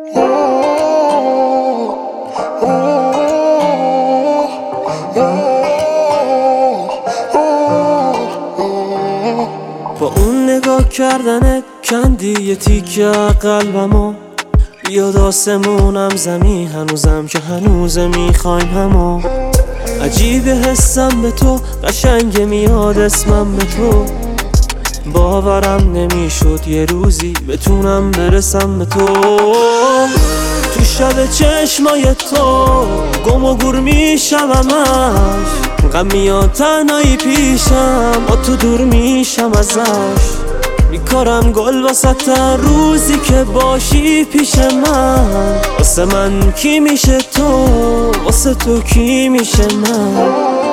با اون نگاه کردنت کندی یه تیکه قلبمو، بیاد آسمونم زمین هنوزم که هنوز میخوایم همو. عجیبه حسم به تو، قشنگه میاد اسمم به تو، باورم نمیشد یه روزی بتونم برسم به تو. تو شب چشمای تو گم و گور میشم همش، غم میاد تنهایی پیشم، با تو دور میشم ازش. میکارم گل واسه روزی که باشی پیش من، واسه من کی میشه تو، واسه تو کی میشه من.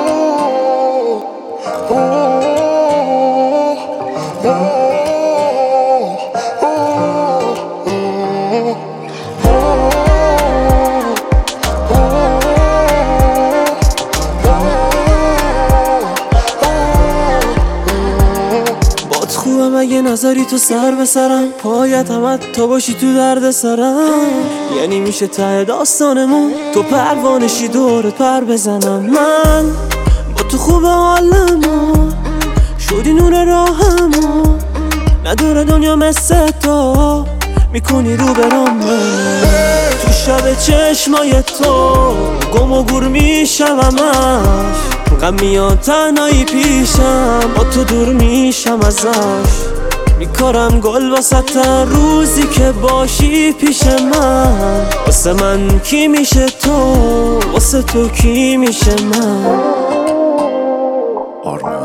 خوبم اگه نذاری تو سر به سرم، پایت همت تا باشی تو درد سرم. یعنی میشه ته داستانمون، تو پروانشی دورت پر بزنم. من با تو خوب حالمون، شدی نور راهمون، نداره دنیا مثل تو، میکنی رو برام من. تو شب چشمای تو گم و گور میشم همش، غم میاد تنهایی پیشم، با تو دور میشم ازش. میکارم گل واسه روزی که باشی پیش من، واسه من کی میشه تو، واسه تو کی میشه من.